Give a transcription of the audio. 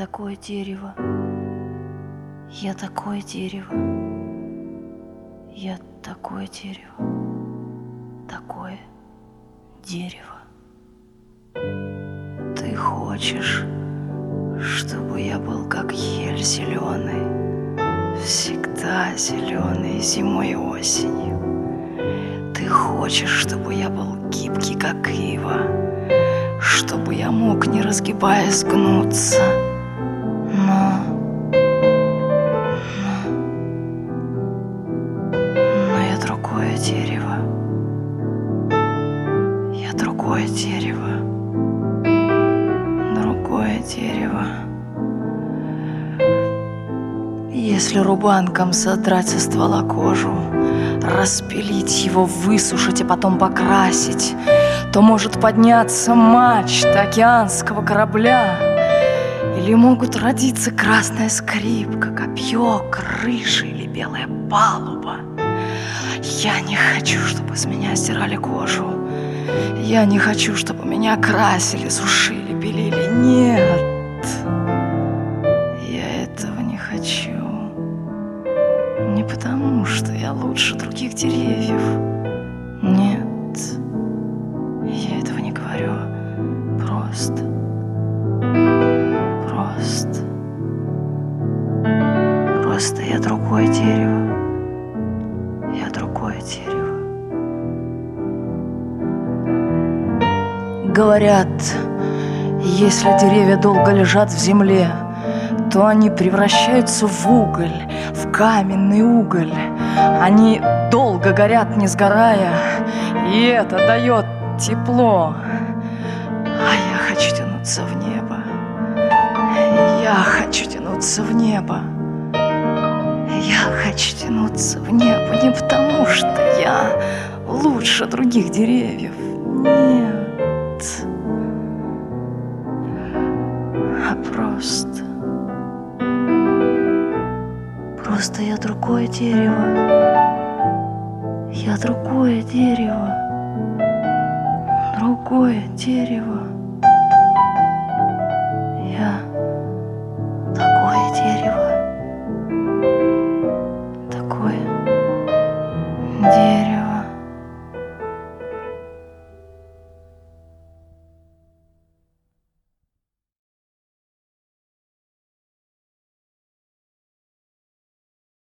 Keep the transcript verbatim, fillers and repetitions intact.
такое дерево, я такое дерево, я такое дерево, такое дерево. Ты хочешь, чтобы я был как ель зеленый, всегда зеленый зимой и осенью. Ты хочешь, чтобы я был гибкий, как ива, чтобы я мог, не разгибаясь, гнуться. Но, но, но я другое дерево. Я другое дерево. Другое дерево. Если рубанком содрать со ствола кожу, распилить его, высушить, а потом покрасить, то может подняться мачта океанского корабля. Или могут родиться красная скрипка, копье, крыша или белая палуба. Я не хочу, чтобы с меня стирали кожу. Я не хочу, чтобы меня красили, сушили, белили. Нет, я этого не хочу. Не потому, что я лучше других деревьев. Нет, я этого не говорю. Просто, просто, просто я другое дерево. Я другое дерево. Говорят, если деревья долго лежат в земле, то они превращаются в уголь, в каменный уголь. Они долго горят, не сгорая, и это дает тепло. А я хочу тянуться в небо. Я хочу тянуться в небо. Я хочу тянуться в небо не потому, что я лучше других деревьев. Нет. А просто... Просто я другое дерево. Я другое дерево. Другое дерево. Я такое дерево. Такое дерево.